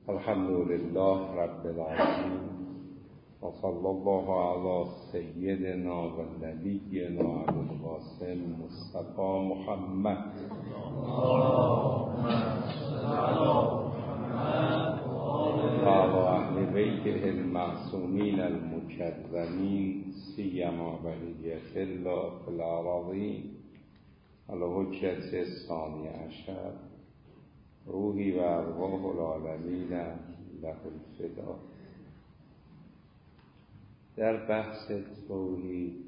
الحمد لله رب العالمين وصلى الله على سيدنا ونبينا ابو القاسم مصطفى محمد وعلى اهل بيته المعصومين المكرمين سيما بقية الله في الأراضين على حجة الثاني عشر روحی و ارواح العالمین له الفدا. در بحث توحید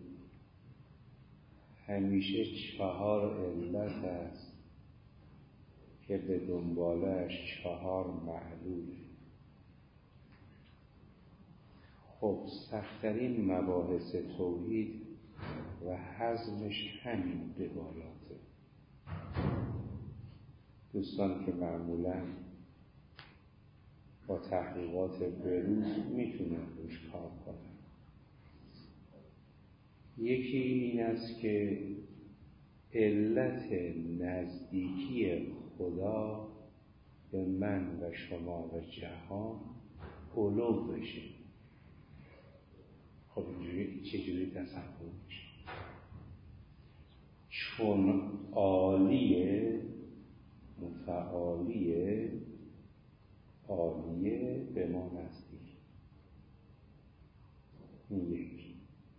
همیشه 4 علت است که به دنبالش 4 معلوله. خب سخت‌ترین مباحث توحید و هضمش همین روایاته. دوستان که معمولاً با تحقیقات بروز میتونن روش کار کنن. یکی این است که علت نزدیکی خدا به من و شما و جهان علو بشه. خب اینجوری چجوری تصور میشه؟ چون عالیه، متعالیه، عالیه به ما نزدیک. این یک.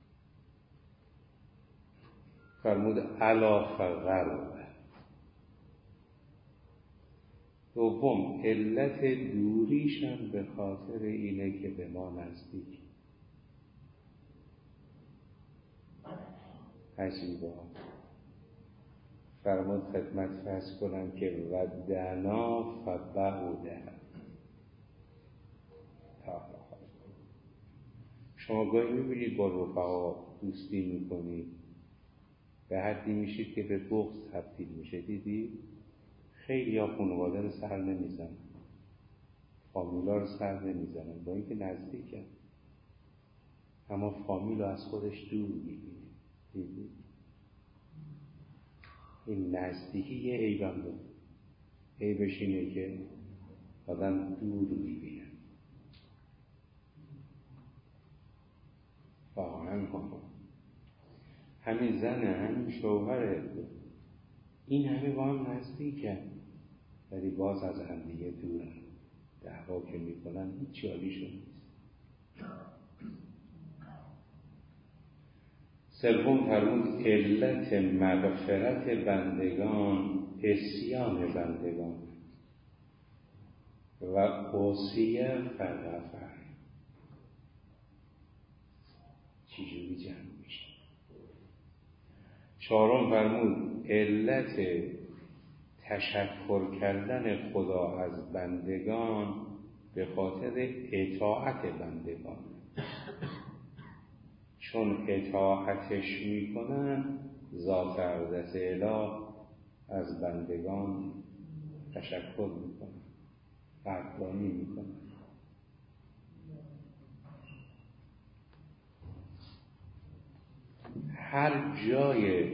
فرمود علا فغرب. دوم علت دوریشم به خاطر اینه که به ما نزدیک. عجیبا فرمود خدمت فرض کنم که ودنا فبعده. شما گاهی میبینید با رفقا دوستی میکنید به حدی میشید که به بغض تبدیل میشه. دیدی؟ خیلی ها خانواده رو سر نمیزنن، فامیلا رو سر نمیزنن با اینکه نزدیکن، اما فامیل رو از خودش دور میبینه. دیدی؟ این نزدیکی یه عیبم داره. عیبش اینه که آدم دور میبینه. واقعا همین زنه، همین شوهره، این همه با هم نزدیکن ولی باز از هم دیگه دورن. دعوا که میکنن هیچ جالیشون نیست. سوم فرمود علت مغفرت بندگان عصیان بندگان و عصیه فغفر. چجوری جمع میشه؟ چهارم فرمود علت تشکر کردن خدا از بندگان به خاطر اطاعت بندگان. چون اطاعتش میکنن ذات اقدس اله از بندگان تشکر میکنن، قدردانی میکنن. هر جای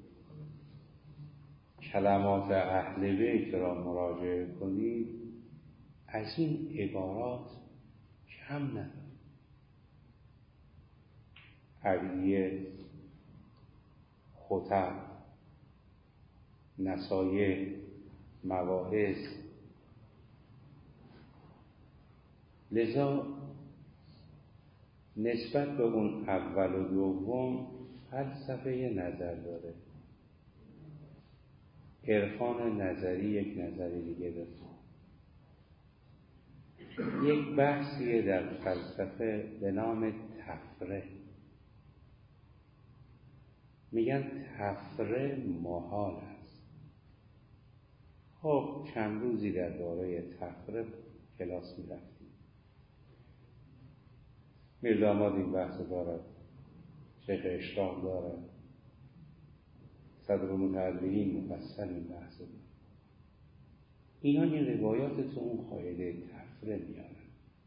کلمات اهل بیت را مراجعه کنید از این عبارات کم نداره. عدیه، خطب، نصایح، مواعظ. لذا نسبت به اون اول و دوم فلسفه نظر داره. عرفان نظری یک نظری دیگه داره. یک بحثیه در فلسفه به نام تفره. میگن تفره محال است. خب چند روزی در دوره تفره کلاس میرفتیم. میرداماد این بحث دارد، شیخ اشراق دارد، صدر متعلقین مفصل این بحث دارد. اینا این روایات تو اون قاعده تفره میارن.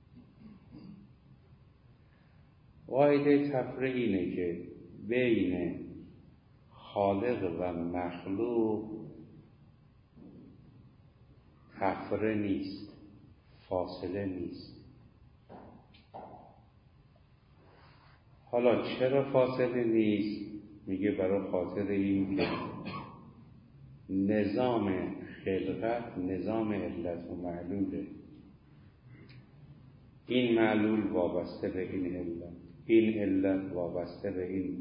قاعده تفره اینه که بین خالق و مخلوق تفره نیست، فاصله نیست. حالا چرا فاصله نیست؟ میگه برای خاطر این که نظام خلقت نظام علت و معلوله. این معلول وابسته به این علت، این علت وابسته به این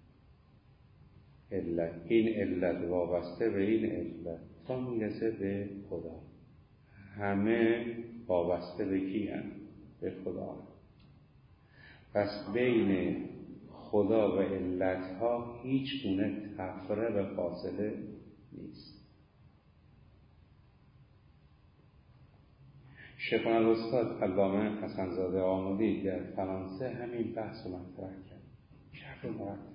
علت، این علت وابسته به این علت تا میرسه به خدا. همه وابسته به کی هم؟ به خدا. پس بین خدا و علتها هیچ گونه تفره و فاصله نیست. شیخ الاستاد علامه حسن‌زاده آملی در فرانسه همین بحث رو مطرح کرد. شرح مرتب.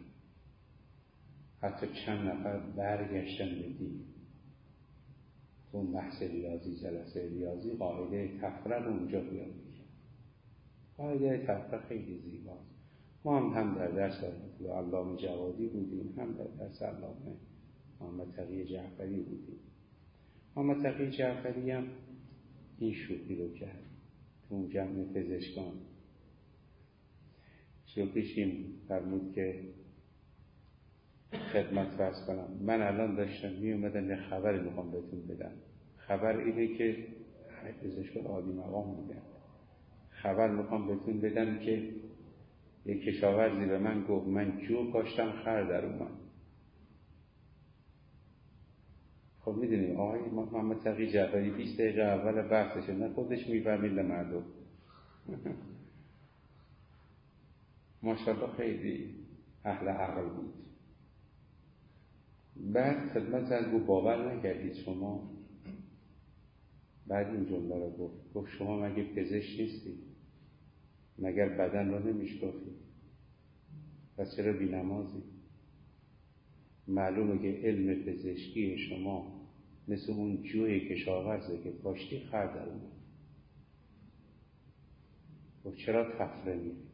حتی چند نفر برگشتن به دین. تو بحث ریاضی، جلسه ریاضی، قاعده تفره رو اونجا بیاد میکرد. قاعده تفره خیلی زیباست. ما هم در درس علامه جوادی بودیم، هم در درس علامه محمد تقی جعفری بودیم. محمد تقی جعفری هم این شوخی رو کرد تو اون جمع پزشکان. شوخیش این فرمود که خدمت فرض کنم من الان داشتم می اومدم یه خبری میخوام بهتون بدم. خبر اینه که همه پزشکان عالی مقام میگن، خبر میخوام بهتون بدم که یک کشاورزی به من گفت من جو کاشتم خر در اومد. خب میدونیم آقای محمد تقی جعفری 20 دقیقه اول بحثشه نه خودش میفهمید نه مردم. ماشاءالله خیلی اهل عقل بود. بعد خدمت از گفت باور نکردید شما. بعد این جمله رو گفت شما مگه پزشک نیستید؟ مگر بدن رو نمیشکافید؟ پس چرا بی‌نمازید؟ معلومه که علم پزشکی شما مثل اون جوی کشاورزه که کاشتی خر در اومد. گفت چرا تفره میرید؟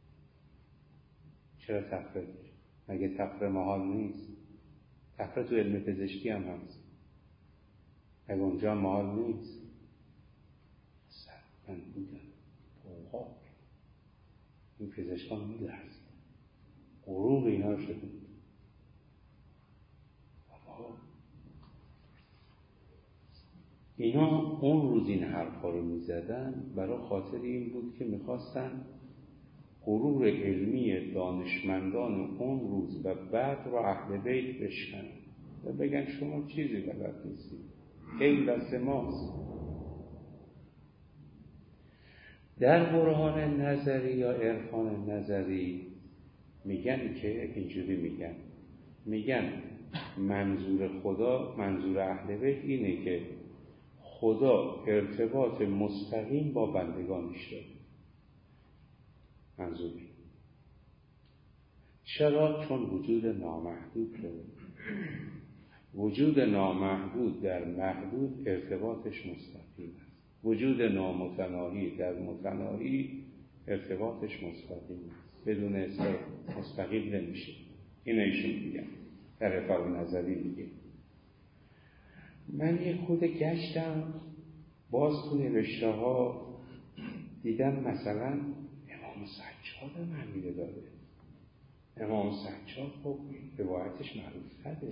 چرا تفره میرید؟ مگه تفره محال نیست؟ تفره تو علم پزشکی هم هست. مگه اونجا محال نیست؟ من بودم اوقات این پزشکان میلرزید، غروب اینا رو شده. اینا اون روز این حرفا رو میزدن برای خاطر این بود که میخواستن غرور علمی دانشمندان اون روز و بعد رو اهل بیت بشکنن و بگن شما چیزی بلد نیستید، این دست ماست. در برهان نظری یا عرفان نظری میگن که اینجوری میگن منظور خدا، منظور اهل بیت اینه که خدا ارتباط مستقیم با بندگانش داره. منظوری چرا؟ چون وجود نامحدود داره. وجود نامحدود در محدود ارتباطش مستقیم است. وجود نامتناهی در متناهی ارتباطش مستقیم است. بدون مستقیم نمیشه. این ایشون میگن در عرفان نظری میگه. من یه خود گشتم باز تو نوشته ها دیدم مثلا امام سجاد هم همینه داره. امام سجاد خب روایتش معروف تره.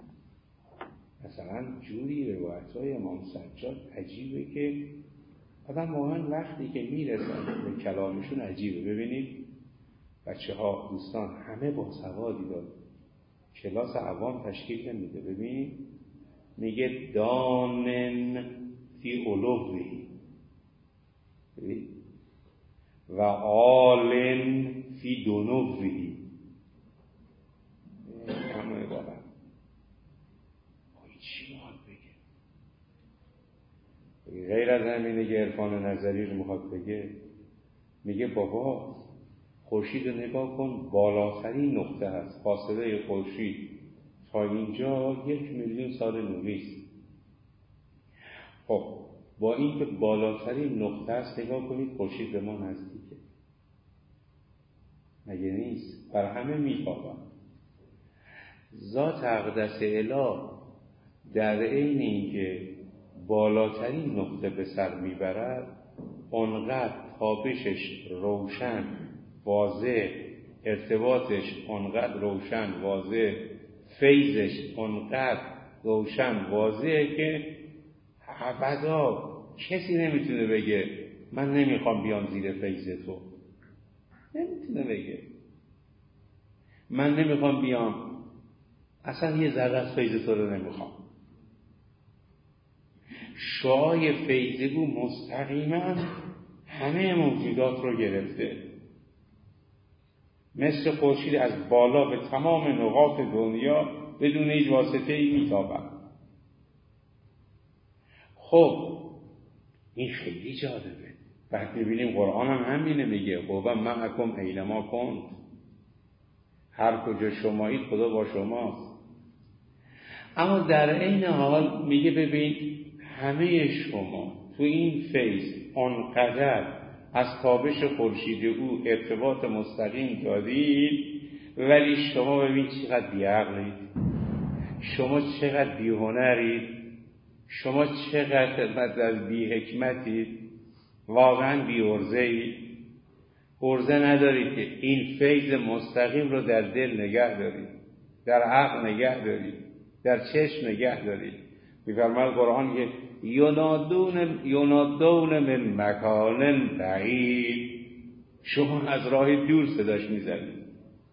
مثلا جوری روایت های امام سجاد عجیبه که آدم واقعا وقتی که میرسن به کلامشون عجیبه. ببینید بچه ها دوستان همه با سوادی داره، کلاس عوام تشکیل نمیده. ببین میگه دانن فی علوهی و عالن فی دنوهی. همه عبارت چی میخواد بگه؟ غیر از همینه که عرفان نظری رو میخواد بگه. میگه بابا خورشید رو نگاه کن، بالاترین نقطه هست، فاصله خورشید تا اینجا 1,000,000 سال نوری است. خب با این که بالاترین نقطه است نگاه کنید خورشید به ما نزدیکه. مگه نیست؟ بر همه میتابم. ذات اقدس اله در عین اینکه بالاترین نقطه به سر میبرد، اونقدر تابشش روشن واضح، ارتباطش اونقدر روشن واضح، فیضش اونقدر روشن واضحه که ابدا کسی نمیتونه بگه من نمیخوام بیام زیر فیض تو. نمیتونه بگه من نمیخوام بیام، اصلا یه ذره از فیض تو رو نمیخوام. شعاع فیض او مستقیما همه موجودات رو گرفته، مثل خورشید از بالا به تمام نقاط دنیا بدون هیچ واسطه‌ای میتابد. خب این خیلی جالبه. بعد میبینیم قرآن هم همینه میگه هو معکم اینما کنت، هر کجا شمایید خدا با شماست. اما در عین حال میگه ببین همه شما تو این فیض آنقدر از تابش خورشید او ارتباط مستقیم دارید، ولی شما ببین چقدر بی‌عقلید، شما چقدر بی‌هنرید، شما چقدر از بی‌حکمتید، واقعا بی‌عرضه‌اید. عرضه ندارید که این فیض مستقیم رو در دل نگه دارید، در عقل نگه دارید، در چشم نگه دارید. می‌فرماید قرآن که ینادون من مکان بعید، شما از راه دور صداش میزنید،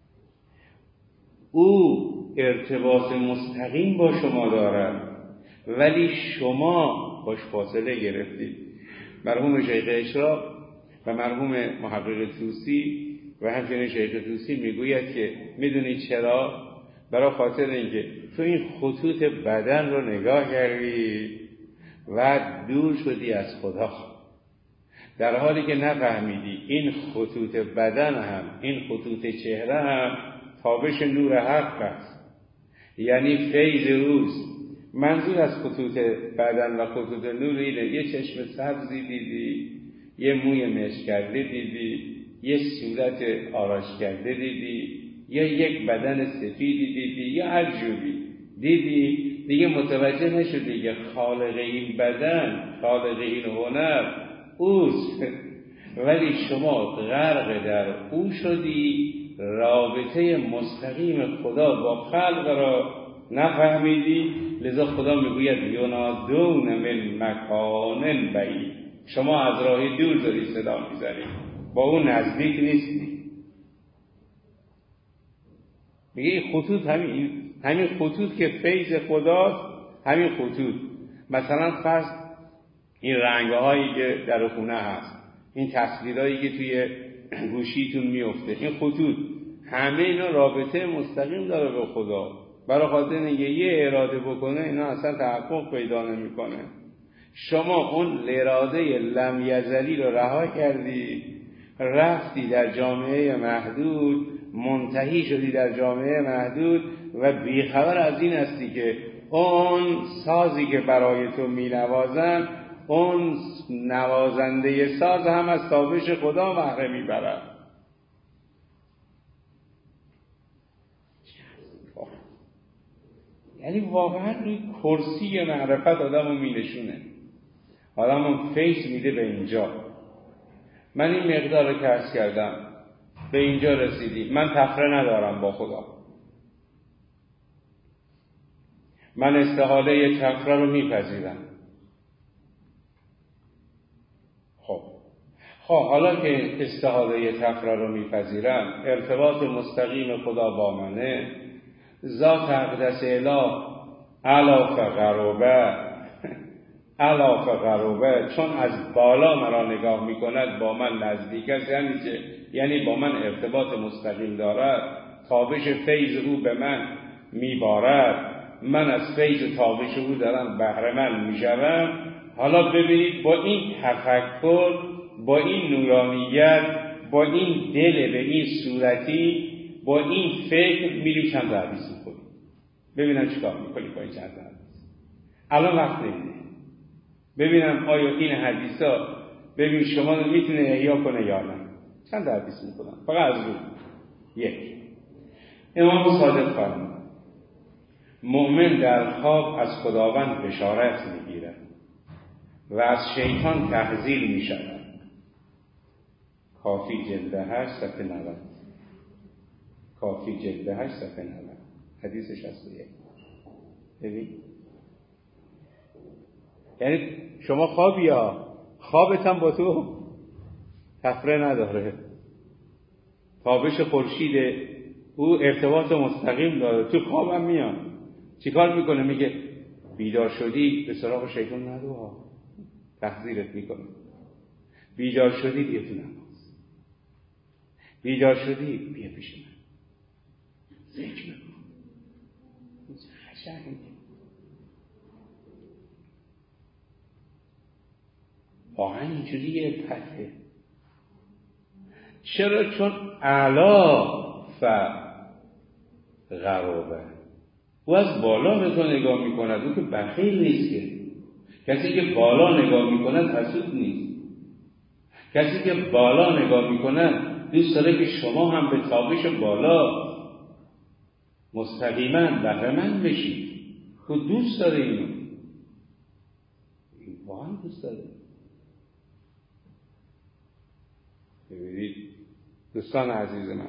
او ارتباط مستقیم با شما دارد ولی شما باش فاصله گرفتید. مرحوم شیخ اشراق و مرحوم محقق طوسی و همچنین شیخ طوسی میگوید که میدونید چرا؟ برای خاطر اینکه تو این خطوط بدن رو نگاه کردی و دور شدی از خدا، در حالی که نفهمیدی این خطوط بدن هم، این خطوط چهره هم تابش نور حق است، یعنی فیض اوست. منظور از خطوط بدن و خطوط نور اینه یه چشم سبزی دیدی، یه موی مشک کرده دیدی، یه صورت آرایش کرده دیدی، یا یک بدن سفیدی دیدی، یا هر جوری دیدی، دیگه متوجه نشدی که خالق این بدن، خالق این هنر اوست، ولی شما غرق در او شدی، رابطه مستقیم خدا با خلق را نفهمیدی. لذا خدا میگوید ینادون من مکان بعید، شما از راه دور داری صدا میزنید، با اون نزدیک نیستی. میگه خطوط همین خطوط که فیض خداست، همین خطوط. مثلا فرض این رنگ‌هایی که در خونه هست، این تصویرهایی که توی گوشیتون میفته، این خطوط همه اینا رابطه مستقیم داره به خدا. برای خاطر اینکه یه اراده بکنه اینا اصلا تحقق پیدا نمیکنه. شما اون اراده لم یزلی رو رها کردی، رفتی در جامعه محدود، منتهی شدی در جامعه محدود و بیخبر از این هستی که اون سازی که برای تو می نوازن، اون نوازنده ساز هم از تابش خدا بهره می برد. یعنی واقعا این کرسی معرفت آدم رو می نشونه، آدم رو فیض میده به اینجا. من این مقدار که عرض کردم به اینجا رسیدی، من تفره ندارم با خدا، من استحاله تفره رو میپذیرم. خب حالا که استحاله تفره رو میپذیرم، ارتباط مستقیم خدا با منه، ذات اقدس اله علاف غروبه چون از بالا مرا نگاه میکند با من نزدیک است. یعنی چه؟ یعنی با من ارتباط مستقیم دارد، تابش فیض او به من میبارد، من از فیض تابش او دارم بهره مند میشوم. حالا ببینید با این تفکر، با این نورانیت، با این دل به این صورتی، با این فکر میریم چند حدیث میکنیم، ببینم چیکار میکنیم با این چند حدیث. الان وقت نمیده ببینم آیا این حدیثا ببین شما رو میتونه احیا کنه یا نه. چند حدیث میکنم فقط از رو. یک، امام صادق فرمود مؤمن در خواب از خداوند بشارت میگیرد و از شیطان تحذیر می شود. کافی جلد 8 صفحه 90. کافی جلد 8 صفحه 90. حدیث 61. ببین یعنی شما خوابی ها، خوابت هم با تو تفره نداره، تابش خورشید او ارتباط مستقیم داره، تو خوابم میاد. چیکار میکنه؟ میگه بیدار شدی به سراغ شیطان نرو ها، تحذیرت میکنه. بیدار شدی بیا تو نماز، بیدار شدی بیا پیش من ذکر میکن. قشنگ واقعا اینجوریه پته. چرا؟ چون اعلا غرابه، او از بالا به تو نگاه میکند. او که بخیل نیست که. کسی که بالا نگاه میکند حسود نیست. کسی که بالا نگاه میکند دوست داره که شما هم به تابش بالا مستقیما بهره‌مند بشید. او دوست داره اینو، واقعا دوست داره. ببینید دوستان عزیز من،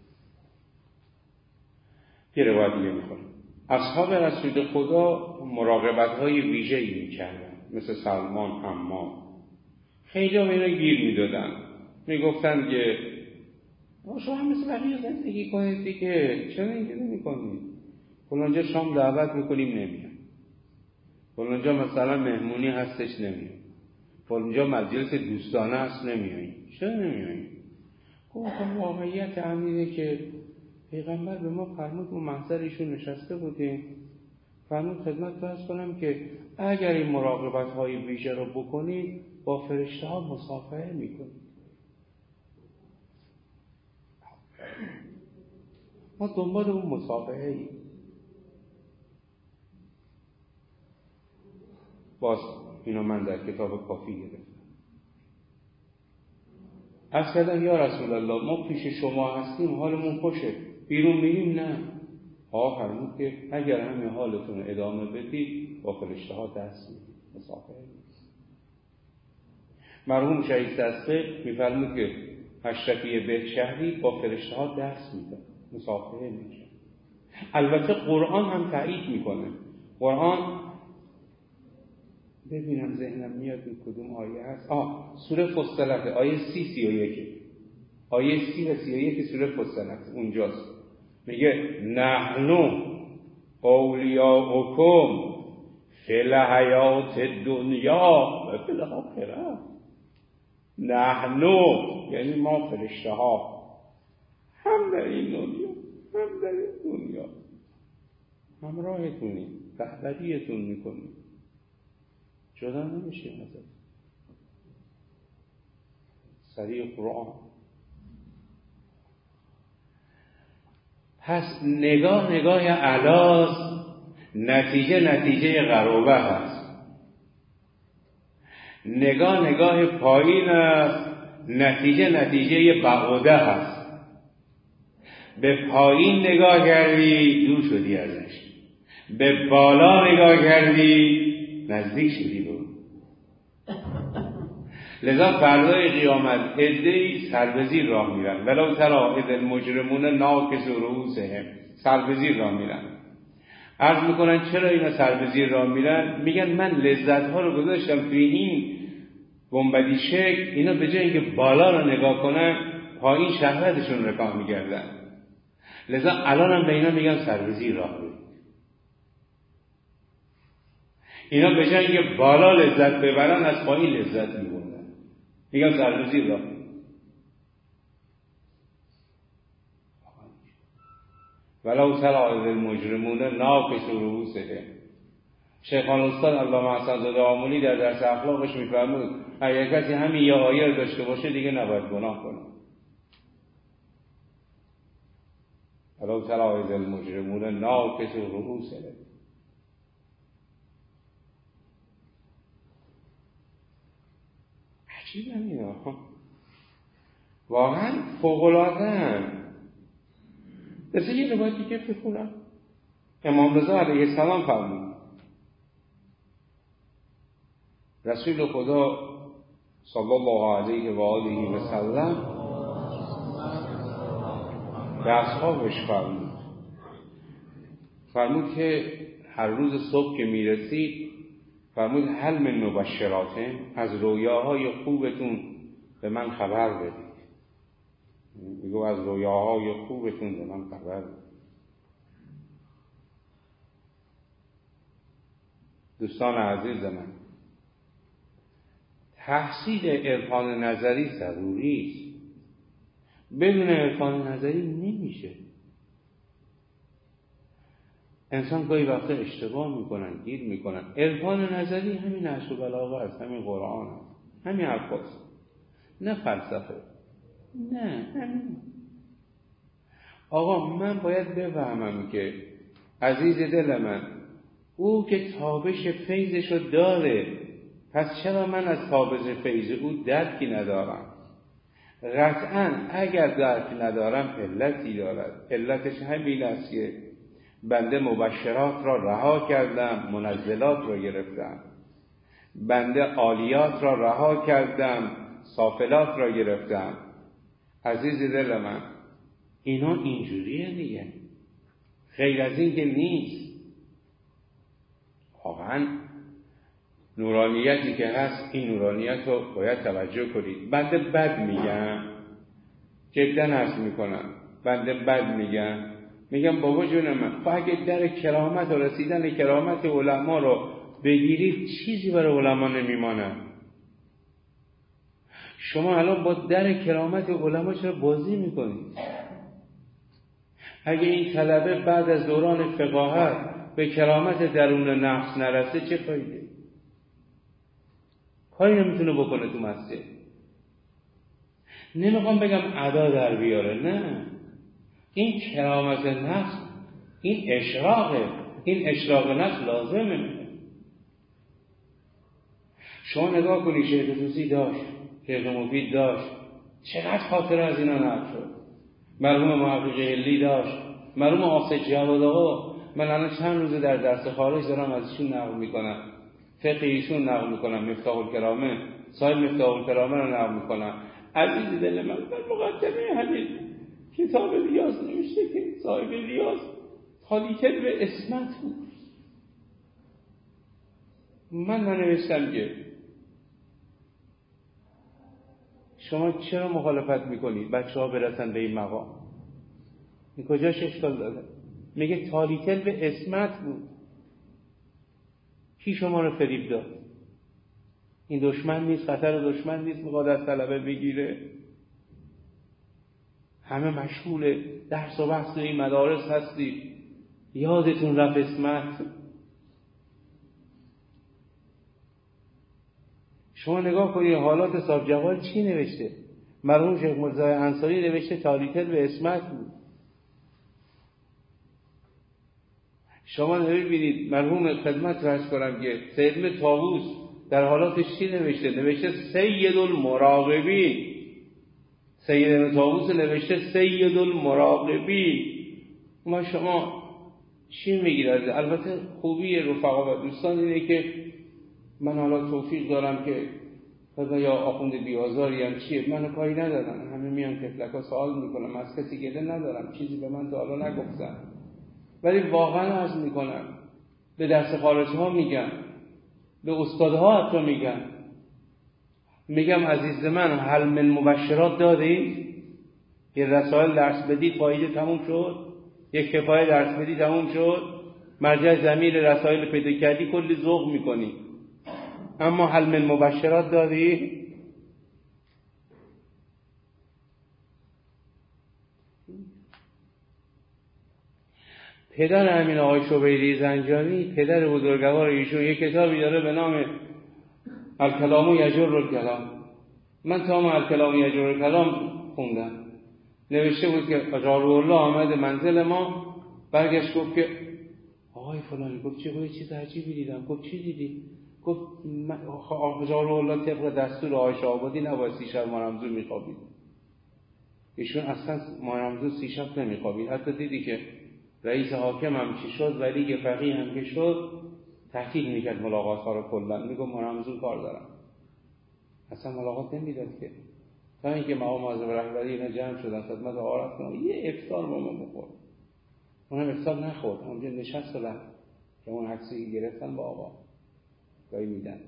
یه روایت دیگه میخونم. اصحاب رسول خدا مراقبت‌های ویژه‌ای می‌کردن، مثل سلمان، حماد. خیلی ها اینا گیر میدادن، میگفتن که شما هم مثل بقیه زندگی کنید دیگه، چرا اینجوری میکنید؟ فلانجا شام دعوت میکنیم نمیاد، فلانجا مثلا مهمونی هستش نمیاد، فلانجا مجلس دوستانه هست نمیاییم، چرا نمیاییم؟ گفتم واقعیت همینه که پیغمبر به ما فرمود، ما محضر ایشون نشسته بودیم، فرمود خدمت عرض کنم که اگر این مراقبت های ویژه رو بکنید با فرشته ها مصافحه میکنید. ما دنبال اون مصافحه ایم. باز اینو من در کتاب کافی گرفتم. از کردن یا رسول الله ما پیش شما هستیم حالمون خوشه، بیرون میریم نه. فرمود که اگر همین حالتون رو ادامه بدید با فرشته ها دست میدید، مصافحه نیست. مرحوم شهید دسته میفرمود که اشرفی به شهری با فرشته ها دست میده، مصافحه میشه. البته قرآن هم تایید میکنه. قرآن ببینم ذهنم میاد این کدوم آیه هست. سوره فصلت آیه 30-31. آیه 30 و 31 سوره فصلت اونجاست. میگه نحنو اولیاؤکم فی الحیات الدنیا و فی الاخره. نحنو یعنی ما فرشته ها، هم در این دنیا هم در این دنیا همراهتونیم، رهبریتون میکنیم، جدا نمیشیم ازت. سریع قرآن. پس نگاه اعلاست، نتیجه قرابه هست. نگاه پایین است، نتیجه بعوده هست. به پایین نگاه کردی دور شدی ازش، به بالا نگاه کردی نزدیک شدی به اون. لذا فردای قیامت عده‌ای سربزیر راه میرن، ولو تری اذ المجرمون ناکسوا رؤوسهم، سربزیر راه میرن. عرض میکنن چرا اینا سربزیر راه میرن؟ میگن من لذت ها رو گذاشتم توی این گنبدی شکل، اینا به جای اینکه بالا رو نگاه کنن پایین شهوتشون رکاه میگردن. لذا الان هم به اینا میگن سربزیر راه میرن. اینا به جای اینکه بالا لذت ببرن از پایین لذت میبرن، میگن سربزیر راه. ولو تری اذ المجرمون ناکسوا رؤوسهم. شیخ الاستاد علامه حسن‌زاده آملی در درس اخلاقش میفرمود اگر کسی همین یه آیه رو داشته باشه دیگه نباید گناه کنه. ولو تری اذ المجرمون ناکسوا رؤوسهم. عجیبه اینا، واقعا فوق‌العاده‌اند. مثل یه روایتی که بخونم امام رضا علیه السلام فرمود رسول خدا صلی الله علیه و آله و سلم به اصحابش فرمود که هر روز صبح که میرسید فرمود هل من مبشراتن، از رویاهای خوبتون به من خبر بدید. میگو از رویاهای خوبتون به من خبر بدید. دوستان عزیز من، تحصیل عرفان نظری ضروری است. بدون عرفان نظری نمیشه. انسان گاهی وقتا اشتباه میکنن، گیر میکنن. عرفان نظری همین نحو و بلاغه است، همین قرآن است، همین حرفاست، نه فلسفه، نه همین. آقا من باید بفهمم که عزیز دل من، او که تابش فیضشو داره، پس چرا من از تابش فیض او درکی ندارم؟ قطعا اگر درک ندارم علتی دارد. علتش همین است که بنده مبشرات را رها کردم، منزلات را گرفتم. بنده عالیات را رها کردم، سافلات را گرفتم. عزیز دل من، اینا اینجوریه دیگه، غیر از این که نیست. واقعا نورانیتی که هست، این نورانیت رو باید توجه کنید. بنده بد میگم، جدا عرض میکنم، بنده بد میگم بابا جون من، اگه در کرامت و رسیدن کرامت علما رو بگیرید چیزی برای علما نمیمانه. شما الان با در کرامت علما چرا بازی میکنید؟ اگه این طلبه بعد از دوران فقاهت به کرامت درون نفس نرسه چه فایده؟ کاری نمیتونه بکنه تو مسجد. نمیخوام بگم ادا در بیاره، نه، این کرامت نفس، این اشراقه، این اشراق نفس لازمه. شما نگاه کنید، شیخ طوسی داشت، شیخ مفید داشت، چقدر خاطره از اینا نقل شد. مرحوم محقق هلی داشت، مرحوم آقای جواد آقا، من الان چند روزه در درس خارج دارم ازشون نقل میکنم، فقه ایشون نقل میکنم، مفتاح الکرامه، صاحب مفتاح الکرامه رو نقل میکنم. عزیز دل من، در مقدمه همین کتاب ریاض نوشته که صاحب ریاض تالیکل به اسمت بود. من ننوشتم که شما چرا مخالفت میکنید بچه ها برسن به این مقام؟ این کجاش اشکال داره؟ میگه تالیکل به اسمت بود. کی شما رو فریب داد؟ این دشمن نیست، خطر دشمن نیست میخواد از طلبه بگیره؟ همه مشغول درس و بحث این مدارس هستید، یادتون رفت اسمت. شما نگاه کنید حالات صاحب جوال چی نوشته. مرحوم شیخ مرزای انصاری نوشته تالیکل به اسمت بود. شما ببینید مرحوم خدمت رأس کنم که سید طاووس در حالاتش چی نوشته؟ نوشته سید المراقبین. سید طاووس نوشته سید المراقبین. ما شما چی میگیرد؟ البته خوبی رفقا و دوستان اینه که من حالا توفیق دارم که یا آخوند بیازاری هم چیه، منو کاری ندارن، همه میان تفلکا سوال میکنم، از کسی گله ندارم، چیزی به من تا حالا نگفتن. ولی واقعا عرض میکنم، به درس خارج ها میگم، به استادها حتی میگم عزیز من، هل من مبشرات دادید؟ یه رسائل درس بدید فایده تموم شد، یک کفایه درس بدید تموم شد، مرجع ضمیر رسائل پیدا کردی کلی ذوق میکنی. اما هل من مبشرات دادی؟ پدر همین آقای شبیری زنجانی، پدر بزرگوار ایشون، یک کتابی داره به نام الکلام یجر الکلام. من تمام الکلام یجر الکلام خوندم. نوشته بود که جارالله آمد منزل ما، برگشت گفت که آقای فلانی، گفت چه چیز عجیبی دیدم. گفت چی دیدی؟ گفت جارالله طبق دستور آقای شاه‌آبادی نباید 3 شب مارمزون میخوابید. ایشون اصلا مارمزون 3 شب نمیخوابید. حتی دیدی که رئیس حاکم هم چی شد، ولی فقیه هم که شد، تعطیل میکرد ملاقات ها رو کلا، میگم من همزون کار دارم، اصلا ملاقات نمیداد که. تا اینکه مقام معظم رهبری اینا جمع شدن خدمت آقا رفتن یه افطار با ما بخور، اونم افطار نخورد، اونجا نشست و رفت که اون عکسی که گرفتن با آقا گاهی میدن.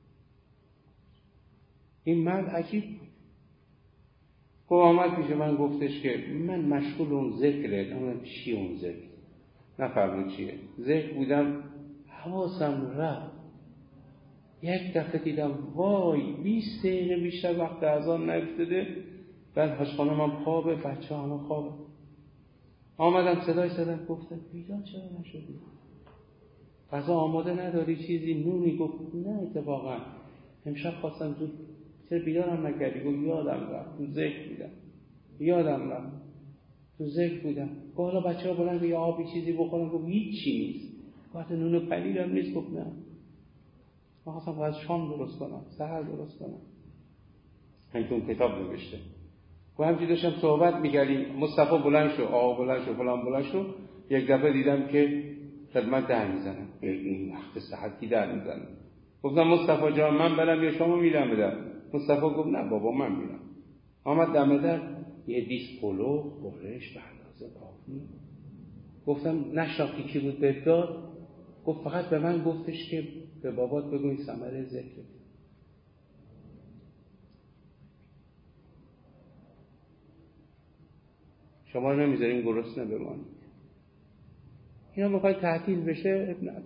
این مرد عجیب که آمد پیش من گفتش که من مشغول اون ذکره. اونم چی اون ذکر؟ نفهمید چیه ذکر بودم، حواسم رفت. یک دفعه دیدم وای 20 دقیقه بیشتر وقت اذان نیفتاده، بعد حاج خانمم خوابه، بچه همه خوابه. آمدم صدای زدم، گفتم بیدار چرا نشدی؟ غذا آماده نداری چیزی نونی؟ گفت نه اتفاقا امشب خواستم زود، چرا بیدارم نکردی؟ گفت یادم رفت تو ذکر بودم، یادم رفت تو ذکر بودم. گفت حالا بچه‌ها بلند یه آبی چیزی بخورن؟ گفت هیچی نیست. گفت نون و پنیرم نیست؟ گفت نه، من خواستم باید شام درست کنم، سحر درست کنم. همین کتاب نوشته. گفت همچی داشتم صحبت می‌کردیم، مصطفی بلند شو، آقا بلند شو، فلان بلند شو. یک دفعه دیدم که خدمت در میزنه. این وقت ساعت کی در میزنه؟ گفتم مصطفی جان من برم یا شما میرم بدم؟ مصطفی گفت نه بابا من میرم. آمد دم در، یه دیس پلو خورش به اندازه کافی. گفتم نشناختی کی بود بهت داد؟ گفت فقط به من گفتش که به بابات بگوی ثمره ذکر. شما نمیذارین گرسنه بمانید. اینا میخوای تعطیل بشه، اب نداره.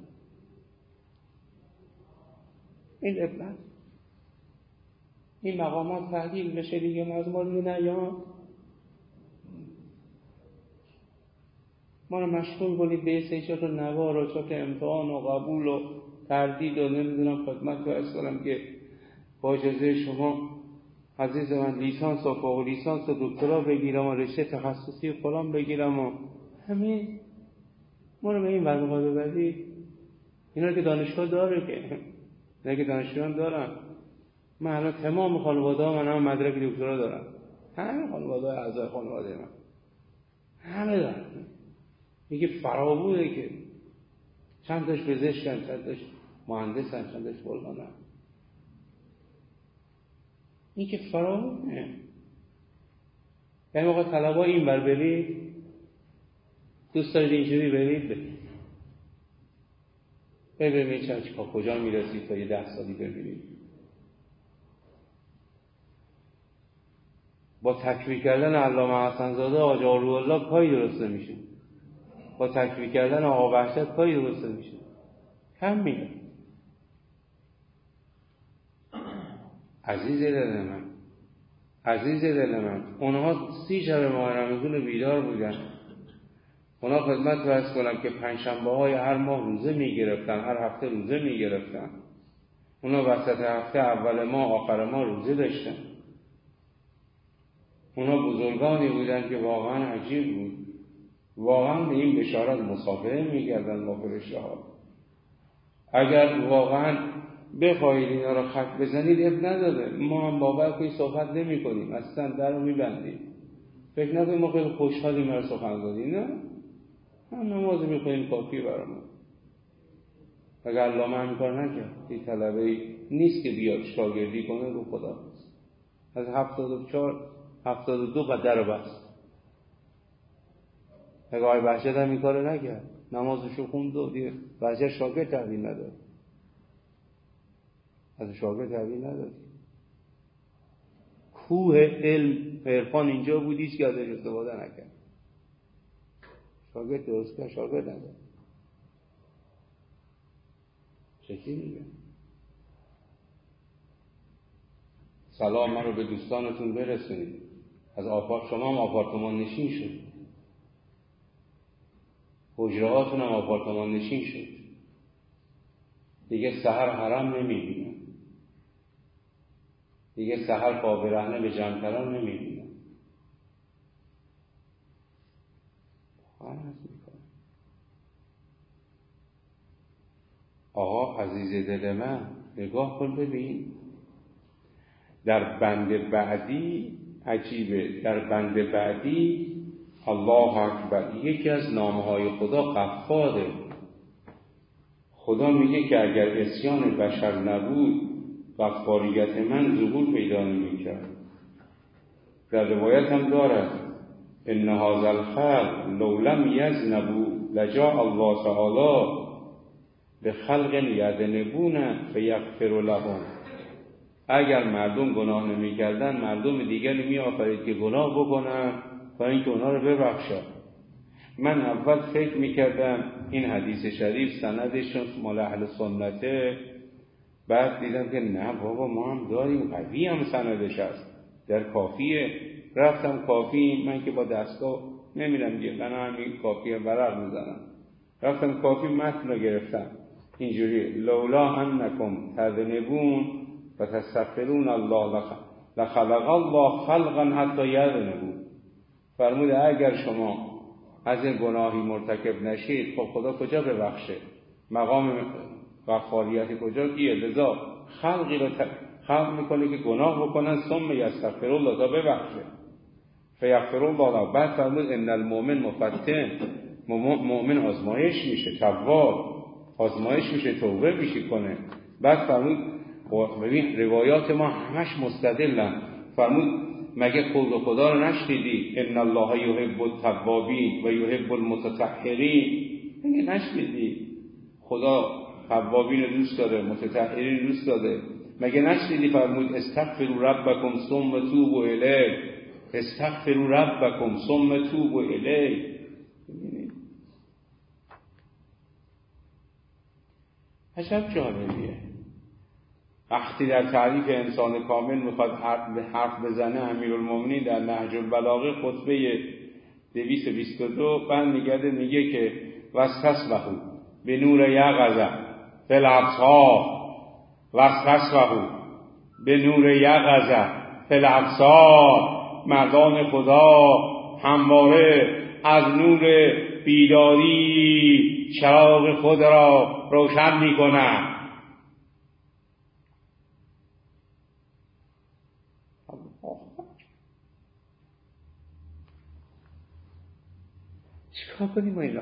این اب نداره. این مقامات تعطیل بشه دیگه از ما روی نیاد. ما رو مشغول کنید به سیچات و نوار و چات امتحان و قبول و تردید و نمیدونم خدمت و اسلام که با اجازه شما عزیز من لیسانس و فوق لیسانس و دکترا بگیرم و رشته تخصصی فلان بگیرم و همین. ما رو به این برنامه ببرید. اینا که دانشگاه داره، که اینا که دانشجویان دارن. من الان تمام خانواده ها من هم مدرک دکترا دارم، همه خانواده های اعضای خانواده من همه دارن. میگه فرابوده که چند تاش پزشکن، چند تاش مهندسن، چند تاش فلانن. این که فرابوده. یعنی موقع طلبا این بر برید، دوست دارید اینجوری برید ببینید چند کجا میرسید تا یه 10 سالی ببینید. با تکفیر کردن علامه حسن‌زاده آقا روح‌الله کاری درست نمیشه، با تکفیر کردن آقا وحشت کاری درست نمیشه. کم میگه. عزیز دل من اونها 30 شب ماه رمضان بیدار بودن. اونا خدمت عرض کنم که پنجشنبه های هر ماه روزه میگرفتن، هر هفته روزه میگرفتن. اونا وسط هفته اول ماه آخر ماه روزه داشتن. اونا بزرگانی بودن که واقعا عجیب بود. واقعا به این بشارت مصافحه میکردن با فرشته ها. اگر واقعا بخواهید اینا رو خط بزنید اب نداره، ما هم باور کنید صحبت نمی کنیم، اصلا در رو میبندیم. فکر نکنید ما خیلی خوشحالیم هر سخنگویی، نه، هم نماز میخونیم کافی برامون. اگر علامه هم کار نکرد، این طلبه نیست که بیاد شاگردی کنه رو خدا. از 72 قدر رو بست. اگه آقای بحشت هم این کار نکرد، نمازشو خوند و دیگه بحشت شاگرد تحویل نداد. از شاگرد تحویل نداد. کوه علم عرفان اینجا بود، هیچ که ازش استفاده نکرد. شاگرد درست کرد، شاگرد نداد. چطوری میگه؟ سلام من رو به دوستانتون برسونید. از شما هم آپارتمان نشین شد، حجرهاتون هم آپارتمان نشین شد. دیگه سحر حرم نمیبینم، دیگه سحر پا برهنه به جمتران نمیبینم. آقا عزیز دل من نگاه کن ببین، در بند بعدی عجیبه، در بند بعدی الله اکبر، یکی از نامهای خدا غفاره. خدا میگه که اگر عصیان بشر نبود غفاریت من ظهور پیدا نمی‌کرد. در روایت هم دارد ان هذا الخلق لو لم یذنبوا لجاء الله تعالی بخلق یذنبون فیغفر لهم. اگر مردم گناه نمی‌کردن مردم دیگری می‌آفرید که گناه بکنن تا اینکه اونها رو ببخشد. من اول فکر می‌کردم این حدیث شریف سندش مال اهل سنته، بعد دیدم که نه بابا ما هم داریم، قوی هم سندش هست، در کافیه. رفتم کافی، من که با دستگاه نمیرم دیگه، من همین کافیه ورق میزنم. رفتم کافی متن رو گرفتم اینجوری لولا انکم تذنبون و تستغفرون الله لخلق الله خلقا حتی یذنبون. فرموده اگر شما از این گناهی مرتکب نشید خب خدا کجا ببخشه؟ مقام غفاریت کجا کیه؟ لذا خلقی رو خلق میکنه که گناه بکنن ثم یستغفر الله تا ببخشه. فیغفر الله. بعد فرمود ان المؤمن مفتن، مؤمن آزمایش میشه، تواب آزمایش میشه، توبه میشه کنه. بعد فرمود ببین روایات ما همش مستدلن. فرمود مگه قول خدا رو نشنیدی؟ ان الله یحب التوابین و یحب المتطهرین. مگه نشنیدی خدا توابین رو دوست داره، متطهرین رو دوست داره؟ مگه نشنیدی فرمود استغفروا ربکم ثم توبوا الیه، استغفروا ربکم ثم توبوا الیه. عجب جالبیه. وقتی در تعریف انسان کامل میخواد حرف بزنه امیرالمومنین در نهج البلاغه خطبه 222 برمیگرده میگه که واستصبحوا به نور یقظه فی الابصار، واستصبحوا به نور یقظه فی الابصار. مردان خدا همواره از نور بیداری چراغ خود را روشن میکنند. چیکار کنیم اینا؟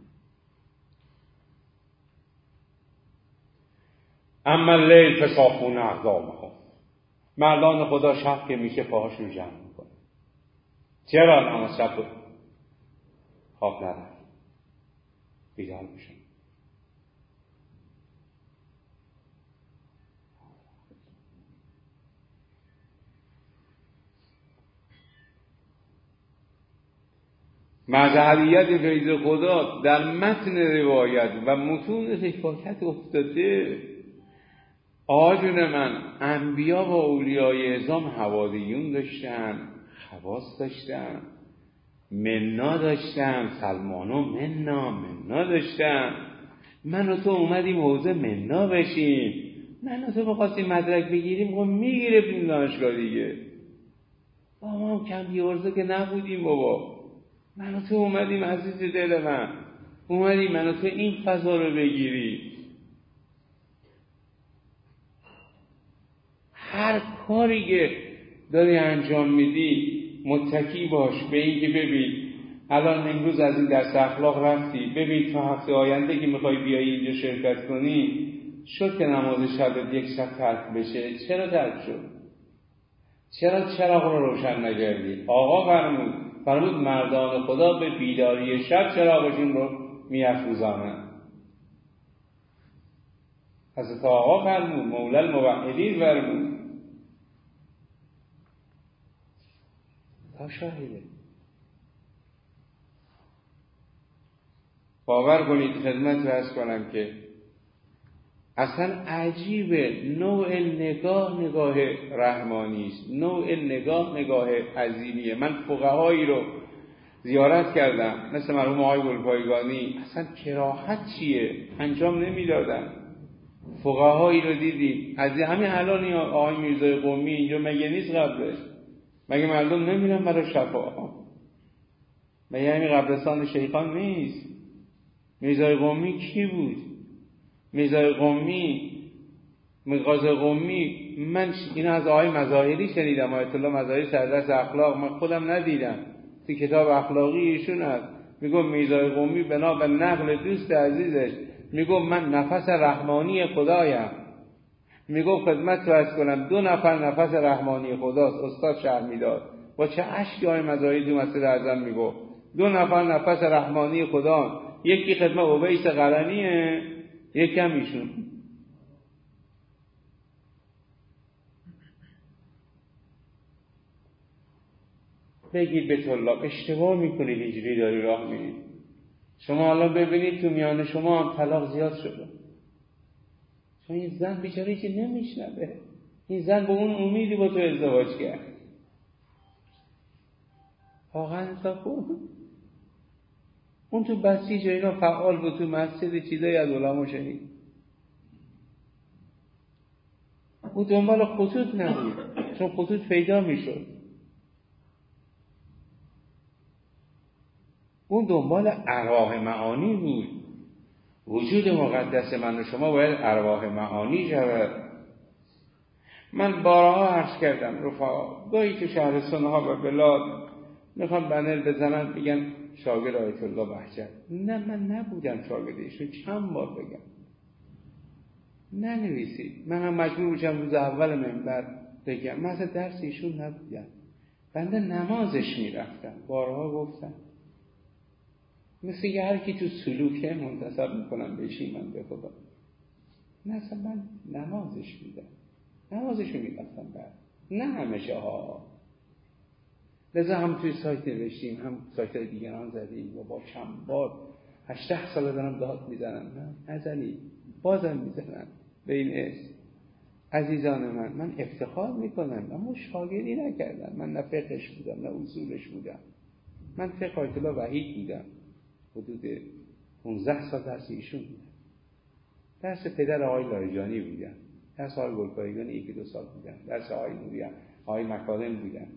اما لیل فساخون اقدامهم. مردان خدا شب که میشه پاهاشون جمع میکنه. چرا نماز شب خواب ندارن؟ بیدار میشن. مظهریت فیض خدا در متن روایت و متون حکایت افتاده. آجون من، انبیا و اولیای اعظام حواریون داشتن، خواص داشتن، منا داشتن، سلمان و منا داشتن. من و تو اومدیم حوزه منا بشیم، من و تو بخواستیم مدرک بگیریم خب میگیریم دانشگاه دیگه. ما هم کم بیارزه که نبودیم بابا. من و تو اومدیم عزیز دل من، اومدیم من و تو این فضا رو بگیری. هر کاری که داری انجام میدی متکی باش به این که ببین الان امروز از این درس اخلاق رفتی، ببین تا هفته آینده که میخوای بیایی اینجا شرکت کنی شد که نماز شب یک شب ترک بشه. چرا ترک شد؟ چرا چراغ رو روشن نکردی؟ آقا فرمود مردان خدا به بیداری شب چراغشون رو میافروزانند. حضرت آقا فرمود، مولا الموحدین فرمود. تا شاهده باور کنید، خدمت عرض کنم که اصلا عجیبه. نوع نگاه رحمانی است، نوع نگاه عظیمیه. من فقهایی رو زیارت کردم مثل مرحوم آقای گلپایگانی، اصلا کراهت چیه انجام نمیدادن. فقهایی رو دیدیم از همین الان آقای میرزای قمی اینجا مگه نیست؟ قبلش مگه مردم نمیرن برای شفا؟ مگه همین قبرستان شیخان نیست؟ میرزای قمی کی بود؟ میرزای قمی میرزای قمی من اینو از آقای مظاهری شنیدم، آیت الله مظاهری سردرس اخلاق، من خودم ندیدم، تو کتاب اخلاقی ایشون هست. میگم میرزای قمی بنا به نقل دوست عزیزش میگفت من نفس رحمانی خدایم. میگفت خدمت تو عرض کنم 2 نفر نفس رحمانی خداست. استاد شرح میداد با چه اشکی های مزاحی تو مسجد اعظم میگفت 2 نفر نفس رحمانی خدا، یکی خدمت اویس قرنیه، یکی هم ایشون. بگید به طلاب اشتباه میکنید، اینجوری داری راه میرید. شما الان ببینید تو میان شما هم طلاق زیاد شده. چون این زن بیچاره که نمیشنبه، این زن با اون امیدی با تو ازدواج کرد. واقعا انصاف کن. اون تو بسیج اینا فعال بود، تو مسجد چیزایی از علما شنید. اون دنبال خطوط نبود، چون خطوط پیدا میشد. اون دنبال ارواح معانی بود. وجود مقدس من و شما باید ارواح معانی شود. من بارها عرض کردم رفقا، گاهی تو شهرستان‌ها و بلاد میخوام بنر بزنن میگن شاگرد آیت الله بهجت. نه من نبودم شاگردشون، چند بار بگم ننویسید. من هم مجبور بشم روز اول منبر بگم من اصلا درس ایشون نبودم، بنده نمازش میرفتم. بارها گفتم مثل یه هر کی تو سلوکه منتصب میکنم بهش من به خدا. نه اصلا من نمازش میدم، نمازشو میرفتم بعد، نه همیشه ها. لذا هم توی سایت نوشتیم، هم سایت دیگران زدیم و با چند بار 18 ساله دارم داد میزنم. نه نزنید، بازم میزنم به این اسم. عزیزان من افتخار میکنم اما شاگردی نکردم. من نه فقهش بودم نه اصولش بودم. من فقه آیت الله وحید بودم، حدود 15 سال درس ایشون بودم. درس پدر آقای لاریجانی بودم، درس آقای گلپایگانی 1-2 سال بودم، درس آقای نوریان، آقای مکارم بودم.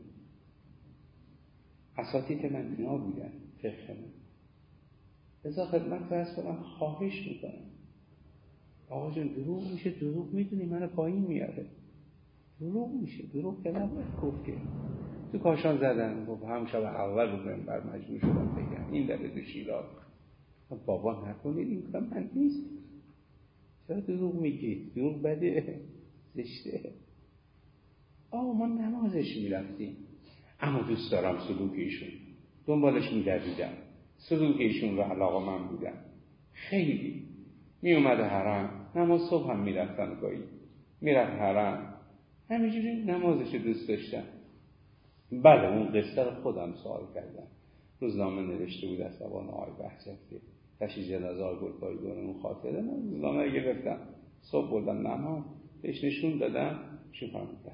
اساتید من اینا بودن، فقه من. لذا خدمت فرض کنم خواهش میکنم آقا جون دروغ میشه، دروغ میدونی منو پایین میاره. دروغ میشه، دروغ که نباید گفت که. تو کاشان زدن و هم شب اول رو منبر مجبور شدم بگم این داره تو شیراز. بابا نکنید این کار من نیست. چرا دروغ میگید؟ دروغ بده، زشته. ما نمازش میرفتیم، اما دوست دارم سلوک ایشون، دنبالش میدویدم، سلوک ایشون رو علاقه من بودم خیلی. می اومده حرم، نماز صبح هم میرفتم، گاهی میرفت حرم، همینجوری نمازش رو دوست داشتم. بله اون قصه رو خودم سوال کردم، روزنامه نوشته بود از زبان آقای بهجت که تشییع جنازه آقای گلپایگانی اون خاطره. من روزنامه رو گرفتم، صبح بردم نماز بهش نشون دادم، چی فهمیدم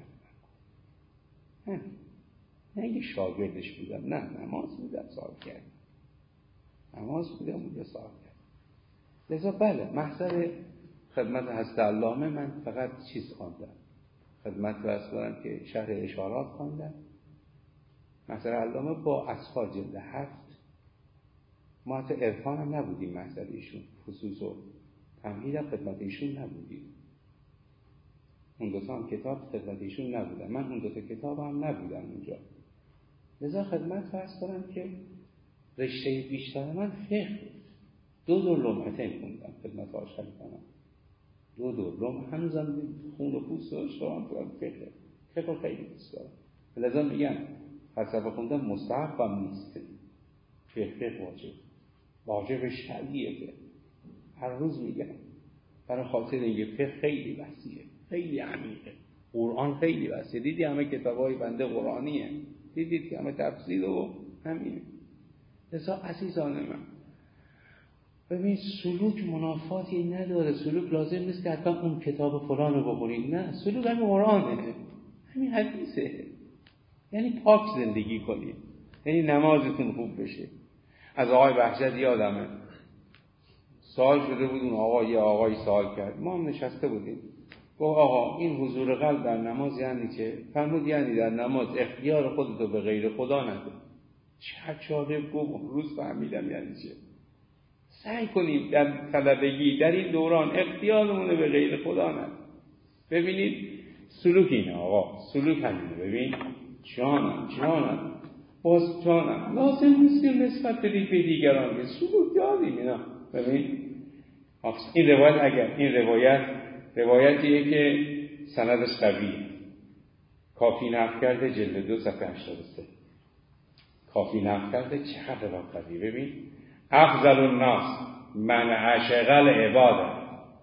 نه اینکه شاگردش بودم، نه نماز بودم سوال کردم، نماز بودم اونجا سوال کردم. لذا بله محضر خدمت حضرت علامه من فقط چیز خواندم، خدمت واسه کنم که شرح اشارات خواندم. محضر علامه با اصفار جلد 7. ما حتی عرفان هم نبودیم، محضر ایشون خصوص و تمهید هم خدمت ایشون نبودیم. اون 2 تا هم کتاب خدمت ایشون نبودم، من اون 2 تا کتاب هم نبودم اونجا. لذا خدمت فرض کنم که رشته بیشتر من فقه بود. 2 لمعتین خوندم خدمت آشغالی کنم، 2 لمع هنوزم خون و پوست داشتم تو فقه خیلی دوست دارم. لذا میگم فلسفه خوندن مستحب هم نیست، فقه واجب شرعیه. هر روز میگم برای خاطر اینکه فقه خیلی وسیعه، خیلی عمیقه. قرآن خیلی وسیعه، دیدی همه کتابای بنده قرآنیه، دیدید که همه تفسیر و همینه. لذا عزیزان من ببین سلوک منافاتی نداره. سلوک لازم نیست که حتما اون کتاب فلان رو بخونید، نه سلوک همین قرآنه، همین حدیثه. یعنی پاک زندگی کنید، یعنی نمازتون خوب بشه. از آقای بهجت یادمه سوال شده بود، اون آقای سوال کرد، ما هم نشسته بودیم، گفت آقا این حضور قلب در نماز یعنی چه؟ فرمود یعنی در نماز اختیار خودتو به غیر خدا نده. چه جالب گفت، روز فهمیدم یعنی چه. سعی کنیم در طلبگی در این دوران اختیارمون به غیر خدا نده. ببینید سلوک اینه آقا، سلوک همینه. ببین جانم باز جانم لازم نیست که نسبت بدید به دیگران، که سلوک داریم اینا. ببین این روایتیه که سندش قویه. کافی نقل کرده جلد 2 صفحه 83. کافی نقل کرده چقدر روایت قوی. ببین افضل الناس من عشق العباده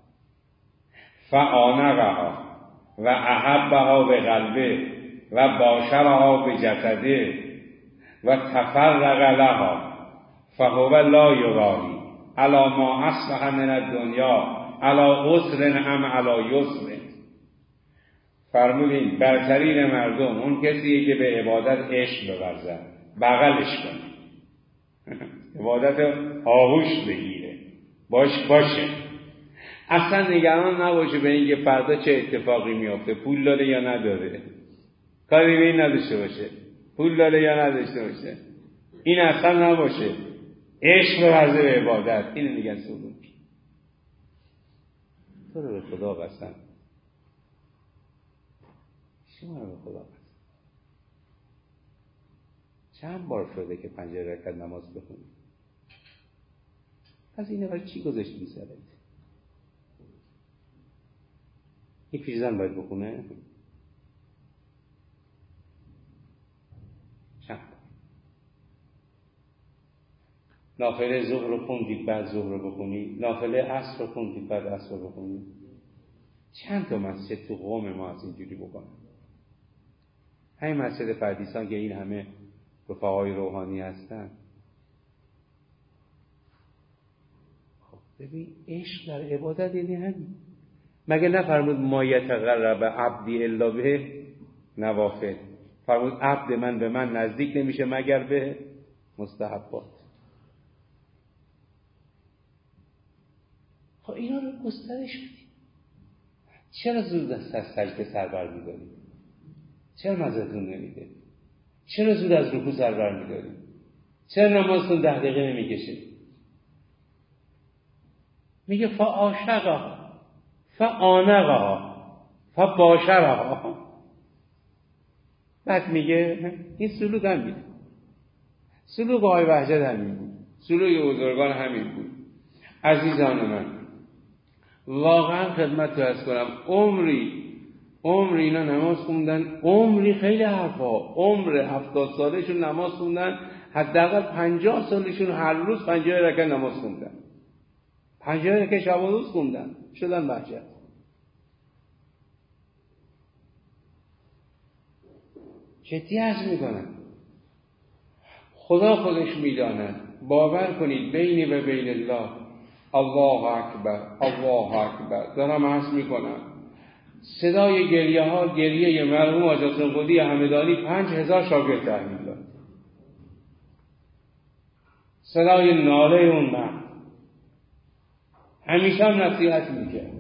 فآنقها و احبها به قلبه و باشرها به جسده و تفرق لها فهو لا یبالی علی ما اصبح من الدنیا علی عسر ام علی یسر. فرمودین برترین مردم اون کسیه که به عبادت عشق بورزد، بغلش کنه، عبادت آغوش بگیره، باشه، اصلا نگران نباشه به اینکه فردا چه اتفاقی میافته، پول داره یا نداره، کاری به این نداشته باشه، پول داره یا نداشته باشه، این اصلا نباشه، عشق بورزه به عبادت. اینو میگن سلوک. تو رو به خدا قسم، شما رو به خدا قسم، چند بار شده که 5 رکعت نماز بخونی؟ از این برای چی گذاشتی سرت؟ این پیرزن باید بخونه؟ چند بار نافله ظهر رو خوندید بعد ظهر رو بخونی، نافله عصر رو خوندید بعد عصر رو بخونی. چند تا مسجد تو قوم ما از اینجوری بکنن؟ همین مسجد پردیسان که این همه رفقای روحانی هستن. خب ببین عشق در عبادت یعنی همین. مگه نفرمود ما یتقرب عبدی الا به نوافل؟ فرمود عبد من به من نزدیک نمیشه مگر به مستحبات. خب اینا رو گسترش بدید. چرا زود از سجده سر بر می‌داری؟ چرا مزتون نمیده؟ چرا زود از رکوع سر بر می‌داری؟ چرا نمازتون 10 دقیقه نمیکشه؟ میگه فعاشقها فآنقها فباشرها. بعد میگه این سلوک همین، سلوک آقای وحدت همین بود، سلوک بزرگان همین بود. عزیزان من واقعا خدمت تو عرض کنم، عمری اینا نماز خوندن، عمری خیلی حرفا، عمر 70 سالشون نماز خوندن، حداقل 50 سالشون هر روز 50 رکعت نماز خوندن، 50 رکعت شب و روز خوندن، شدن بهجت. جدی عرض میکنم خدا خودش میداند. باور کنید بینی و بین الله، الله اکبر الله اکبر دارم عرض میکنم، صدای گریه مرحوم حاج حسین قدی همدانی 5000 شاگرد تحمیل داد. صدای ناله اون مرد همیشه هم نصیحت میکرد.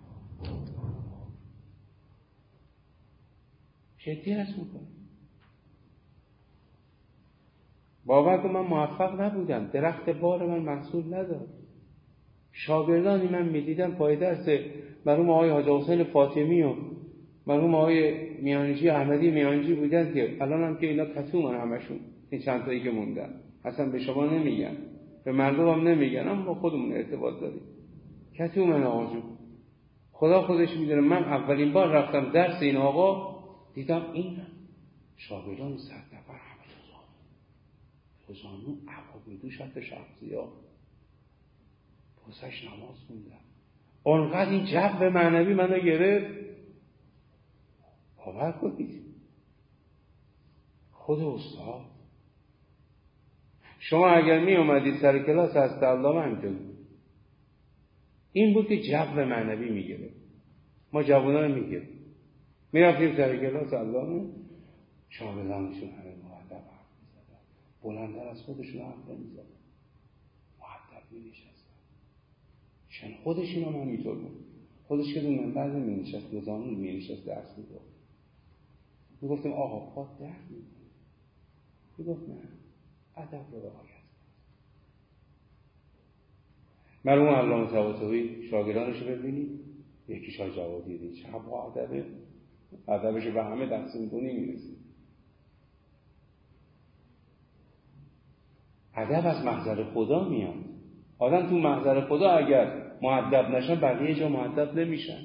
جدی عرض میکنم باور کن من موفق نبودم، درخت بار من محصول نداد. شاگردانی من میدیدم پای درس مرحوم آقای حاج حسین فاطمی و مرحوم آقای میانجی احمدی میانجی بودن که الان هم که اینا کتومن همشون، این چند تایی که موندن، اصلا به شما نمیگن، به مردم هم نمیگن، اما با خودمون ارتباط داریم. کتومن آقا جون، خدا خودش میدونه. من اولین بار رفتم درس این آقا دیدم این شاگردان 100 نفر همه تو زانو عبابیدوش حتی شخصی ها پسش نماز خوندن. اونقدر این جو معنوی منو گرفت، باور کنید خود استاد. شما اگر می اومدید سر کلاس از تعلم همینطور این بود که جو معنوی می گرفت. ما جوانان رو می گرفت، می رفتیم سر کلاس علامه، شاگردانشون همه مؤدب حرف می زدن، بلندتر از خودشون حرف نمی زدن، مؤدب می نشستن. چون خودش اینا هم همینطور بود. خودش که دو منبر می نشست، دو زانون می نشست درس می گفت. می گفتیم آقا پاد درد می کنیم. می گفت نه، ادب رو رعایت. مرحوم علامه طباطبایی شاگردانش رو ببینید، یکی شاه جوادی دید چه با ادبه، ادبش رو به همه تقسیم کنی میرسید. ادب از محضر خدا میاد. آدم تو محضر خدا اگر مؤدب نشن بقیه جا مؤدب نمیشن.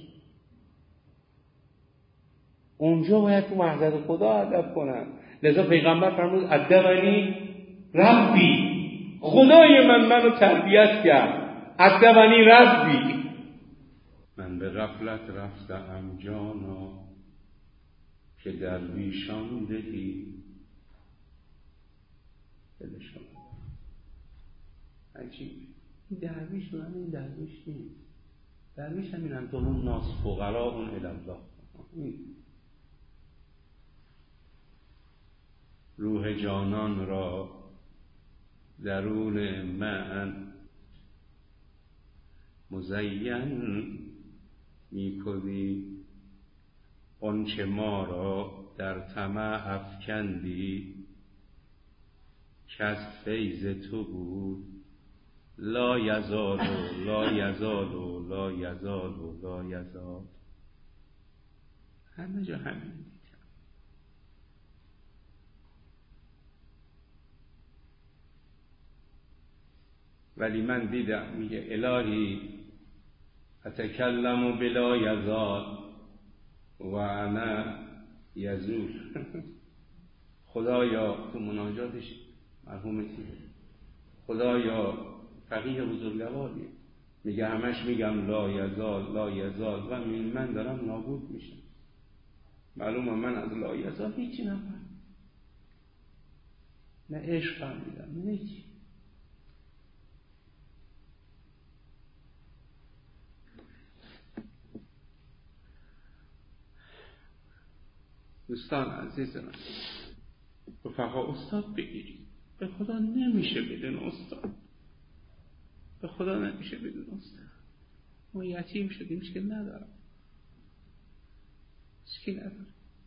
اونجا باید تو وحدت خدا ادب کنن. لذا پیغمبر فرمود ادبنی ربی، خدای منو تربیت کرد. ادبنی ربی، من به غفلت رفتم جانا که درویشان دهی. دلشان عجیب. این درویش من این درویش نیست. درویش همین انتون ناس فقرا اون الالله. روح جانان را درون من مزین می کنی، آنچه ما را در طمع افکندی که از فیض تو بود. لا یزال و لا یزال و لا یزال و لا یزال. همه جا همین دیدم. ولی من دیدم میگه الهی اتکلم بلا یزال و انا یزول. خدایا تو مناجاتش مرحوم تیره، خدایا فقیه بزرگواریه، میگه همش میگم لا یزال لا یزال و من دارم نابود میشم. معلومه من از لا یزال هیچی نفهم، نه عشق فهمیدم نه هیچی. دوستان عزیز من، رفقا استاد بگیرید. به خدا نمیشه بدون استاد، به خدا نمیشه بدون استاد. ما یتیم شدیم، مشکل ندارم، مشکل ندارم.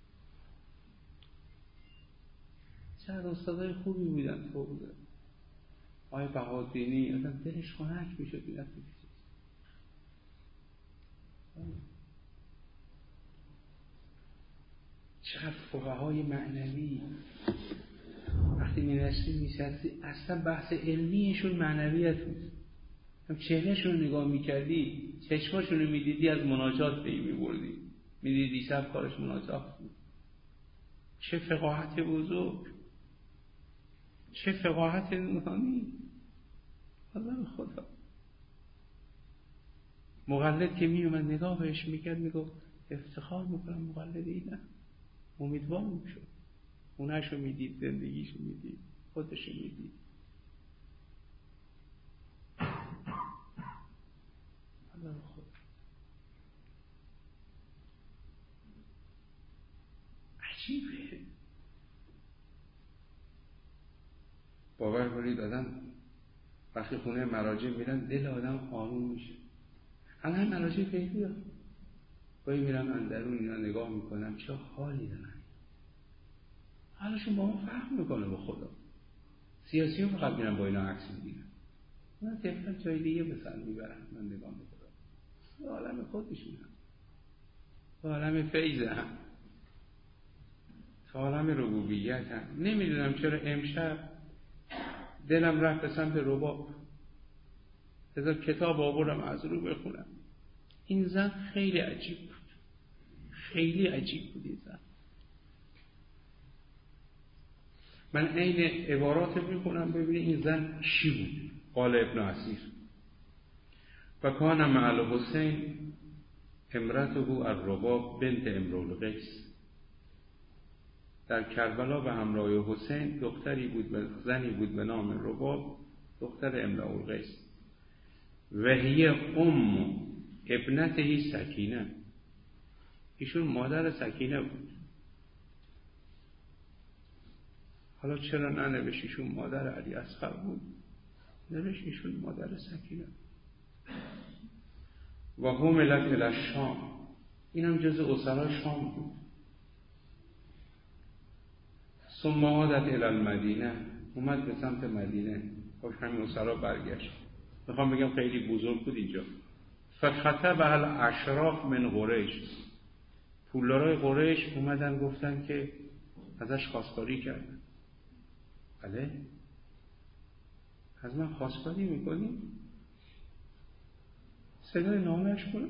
چند استادای خوبی بودن تو بودن، آقای بهادینی آدم دلش خنک میشد بیدن. چقدر فقهای معنوی وقتی می‌نشستی می‌شستی اصلا بحث علمیشون معنویت بود. هم چهرهشون رو نگاه می‌کردی، چشماشون رو می‌دیدی، از مناجات پی می‌بردی، می‌دیدی شب کارش مناجات بود. چه فقاهت بزرگ، چه فقاهت نورانی. الله خدا. مقلد که میومد نگاه بهش می‌کرد میگفت افتخار می‌کنم مقلد اینم. امیدوار میشد. اونهشو میدید، زندگیشو میدید، خودشو میدید. الله خود عجیبه. باور کنید آدم وقتی خونه مراجع میرن دل آدم آروم میشه. الان مراجع فعلی ها گاهی میرن اندرون اینا نگاه میکنم چه حالی دارن. حالشون با ما فرق میکنه به خدا. سیاسی ها فقط میرن با اینا عکس میگیرن، اونا طبقا جای دیگه بسن میبرن. من نگاه میکنم به عالم خودشون هم، به عالم فیض هم، به عالم ربوبیت هم. نمیدونم چرا امشب دلم رفت به سمت رباب. لذا کتاب آوردم از رو بخونم. این زن خیلی عجیب بود، خیلی عجیب بود این زن. من عین عبارات میخونم ببینید این زن چی بود. قال ابن اسیر و کان مع الحسین امرته الرباب بنت امرؤ القیس. در کربلا به همراه حسین دختری بود، زنی بود به نام رباب، دختر امرؤ القیس. و هی ابنته سکینه، ایشون مادر سکینه بود. حالا چرا ننوشت ایشون مادر علی اصغر بود، نوشت ایشون مادر سکینه. و حملت الی الشام، اینم جز اسرای شام بود. ثم عادت الی المدینه، اومد به سمت مدینه. خب همین اسرا برگشت. میخوام بگم خیلی بزرگ بود اینجا. فخطب الاشراف من قریش، پولدارای قریش اومدن گفتن که ازش خواستگاری کردن. بله از من خواستگاری میکنی؟ صدای نالش کنم.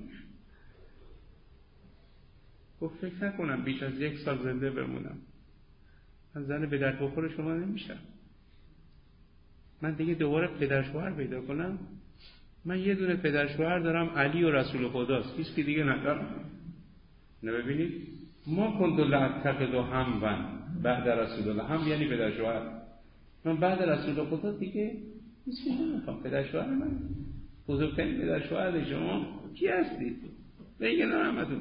گفت فکر نکنم بیش از 1 سال زنده بمونم. من زن به درد بخور شما نمیشم. من دیگه دوباره پدر شوهر پیدا کنم؟ من یه دونه پدر شوهر دارم، علی و رسول خداست، هیچ کی دیگه ندارم. نبینید ما کنت لاتخذ هم بعد رسول الله، هم یعنی پدر شوهر. من بعد رسول خدا دیگه هیچ کی نمیخوام. پدر شوهر من بزرگترین پدر شوهر شما کی هستید؟ بگین همتون.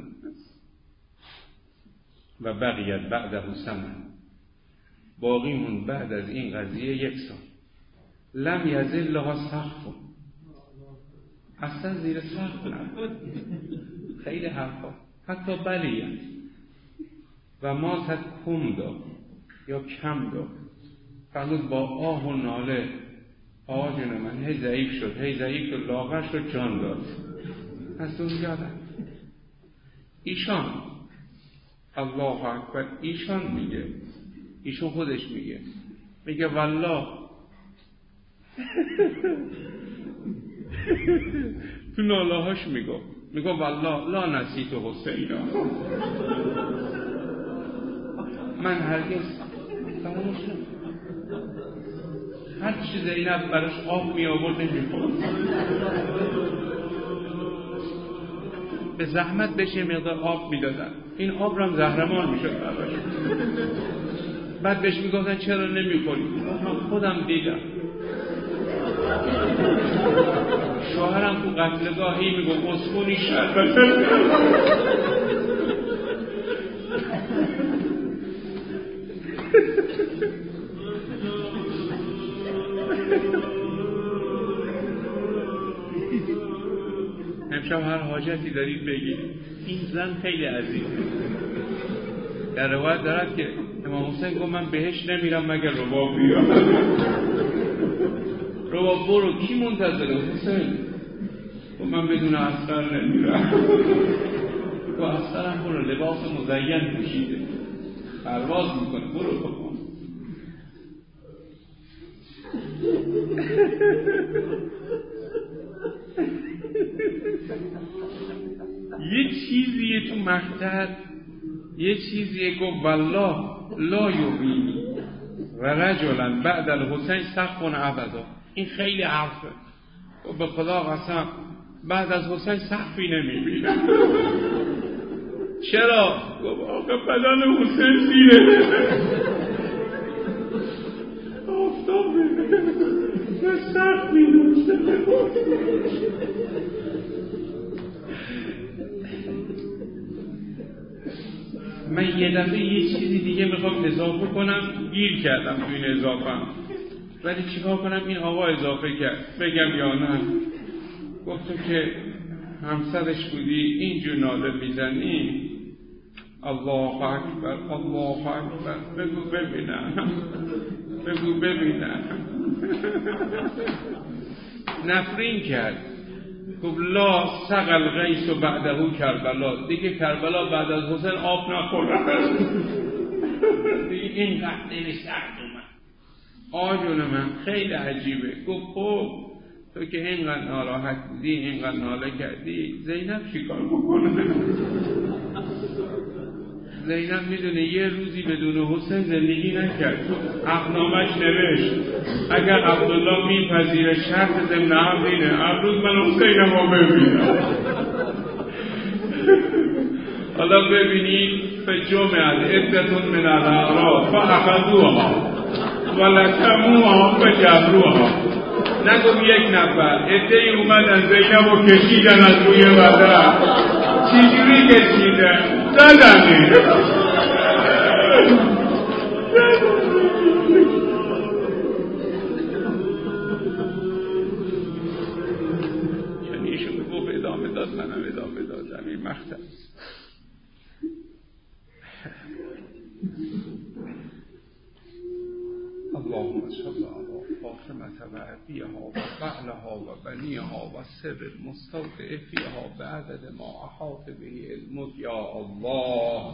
و بقیت بعده سنه، باقی مون بعد از این قضیه 1 سال. لم یزل لها سقف، اصلا زیر سقف نبود. خیلی حرفا، حتی بلیه و ما تد کم داد یا کم داد. فرمود با آه و ناله آه جون من هی ضعیف شد، لاغر شد، جان داد. از اون یادم ایشان الله اکبر، ایشان میگه، ایشون خودش میگه والله تو نالهاش میگه والله لا نسیت حسینا، من هرگز تمامش هر چی زینب براش آب می آورد نمیخورد، به زحمت بشه مقدار آب میدادن، این آب رو هم زهرمار میشد براش. بعد بهش میگفتن چرا نمیخوری؟ من خودم دیدم. شوهرم تو قتلگاهی میگفت اسکونی شربت. امشب هر حاجتی دارید بگید. این زن خیلی عزیزه. در روایت دارد که امام حسین گفت من بهش نمیرم مگر رباب بیاد. رباب برو، کی منتظره؟ حسین گفت من بدون عسکر نمیرم. گفت عسکرم برو، لباس مزین پوشیده، پرواز میکنه، برو. یه چیزیه تو مقطع، یه چیزیه گفت والله لا یبینی و رجلا بعد الحسین سقف ابدا. این خیلی حرفه. و به خدا قسم بعد از حسین سقفی نمیبینم. چرا؟ گفت آقا بدن حسین دیره آفتابه و سقفی نمیشه. من یه دفعه یه چیزی دیگه میخوام اضافه کنم، گیر کردم تو این اضافه، ولی چیکار کنم؟ این آقا اضافه کرد، بگم یا نه؟ گفتم که همسرش بودی اینجور ناله میزنی، الله اکبر الله اکبر، بگو ببینم. نفرین کرد، گفت لا سقل غیث و بعده کربلا، دیگه کربلا بعد از حسین آب نخورد. دیگه این قطعه سخت اومد. آجون من خیلی عجیبه. گفت خب تو که اینقدر ناراحت بودی، اینقدر ناله کردی، زینب چی کار بکنه؟ زینب میدونه یه روزی بدون حسین زندگی نکرد. عقدنامه‌اش نوشت اگر عبدالله میپذیره شرط ضمن عقد اینه امروز من حسینم رو ببینم. حالا ببینید فجمعت عدة من الاعراب فاخذوها ولکموها فجبروها. نگم 1 نفر، عده‌ای اومدن زینب رو کشیدن از روی بدن. چجوری کشیدن؟ زدنی. چون ایشون گفت ادامه داد، منم ادامه دادم این مقطع. اللهم صل علی فاطمه و ابیها و بعلها و بنیها و سر المستودع فیها بعدد ما احاط به علمک. یا الله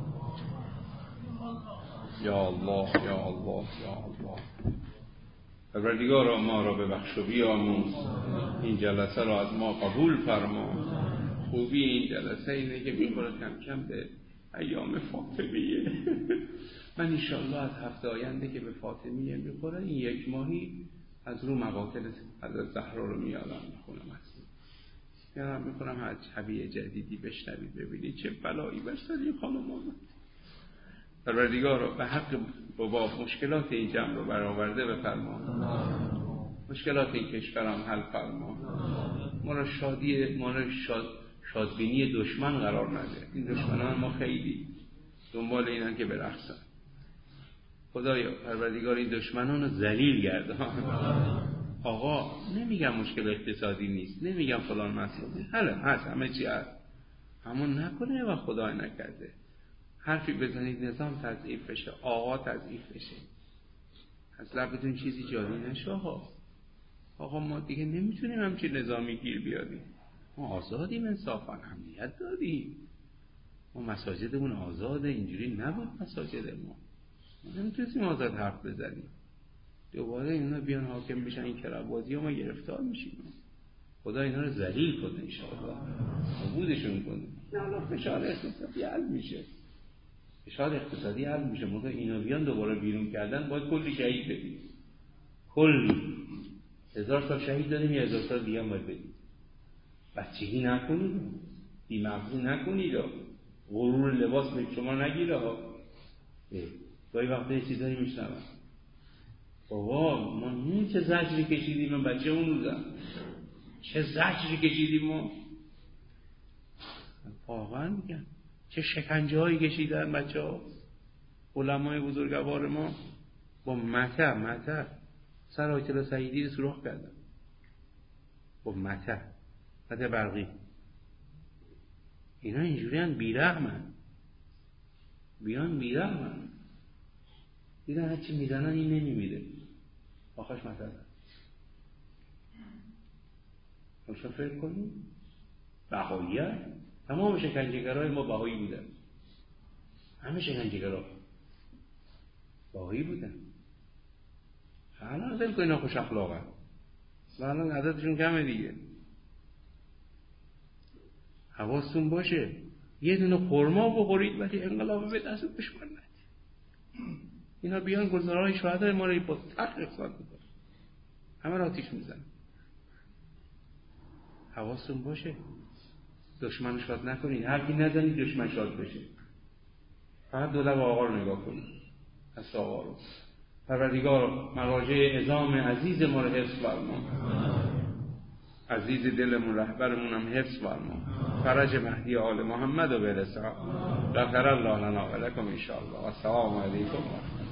یا الله یا الله یا الله. پروردگارا ما را ببخش و بیاموز، این جلسه را از ما قبول فرما. خوبی این جلسه اینه که میخوره کم کم به ایام فاطمیه. من انشالله از هفته آینده که به فاطمیه میخوره این یک ماهی از رو مقاتل حضرت زهرا رو میارم میخونم، میارم میخونم، از شبیه جدیدی بشنوید ببینید چه بلایی بر سر این خانم آمد. پروردگارا به حق بابا مشکلات این جمع رو برآورده بفرما، مشکلات این کشورم حل فرما، ما را شادبینی دشمن قرار نده. این دشمنان ما خیلی دنبال اینن که برقصن. خدایا پروردگار این دشمنان رو ذلیل گردان. آقا نمیگم مشکل اقتصادی نیست، نمیگم فلان مسئله نیست، هست همه چی هست، همون نکنه و خدای نکرده حرفی بزنید نظام تضعیف بشه، آقا تضعیف بشه، از لبتون چیزی جاری نشه. آقا ما دیگه نمیتونیم همچین نظامی گیر بیاریم، ما آزادیم، انصافا امنیت داریم، ما مساجدمون آزاده، اینجوری نبود مساجد ما نمیتونیم آزاد حرف بزنیم. دوباره اینا بیان حاکم بشن این کربازی ها ما گرفتار میشیم. خدا اینا رو ذلیل کنه انشاءالله، عبودشون کنه. نه فشار اقتصادی حل میشه، فشار اقتصادی حل میشه. موقع اینا بیان دوباره بیرون کردن باید کلی شهید بدیم، کلی 1000 تا شهید دادیم، 1000 تا دیگه هم باید بدیم. بچگی نکنید، بی‌مغزی نکنید، غرور لباس به شما نگیره. گاهی وقتا یه چیزایی میشنوم، بابا ما این چه زجری کشیدیم، من بچه اون روزم چه زجری کشیدیم ما، واقعا میگم چه شکنجه هایی کشیدن بچه ها، علمای بزرگوار ما با مطر سر آیت‌الله سعیدی سوراخ کردن، با مطر برقی. اینا اینجوری هم بیرحمن، دیدن هرچی میزنن این نمیمیره، آخرش مثلا روشن فکر کنیم. بهاییت تمام شکنجهگرای ما بهایی بودن، همه شکنجهگرا بهایی بودن. الان دل کنینا خوش اخلاقن و الان عددشون کمه دیگه. حواستون باشه یه دونه خرما بخورید ولی انقلاب به دست دشمن ندید. اینا بیان گلزارهای شهدای ما رو با تق اقصاد میکنن، همه را آتیش میزن. حواستون باشه دشمن شاد نکنید، حرفی نزنید دشمن شاد بشه. فقط دو لب آقا رو نگاه کنید، هست آقا رو. پروردگار مراجع عظام عزیز ما رو حفظ فرما، عزیز دلمون رهبرمون هم حفظ فرما، فرج مهدی آل محمد و برسا. غفر الله لنا و لکم ان شاء الله. السلام علیکم.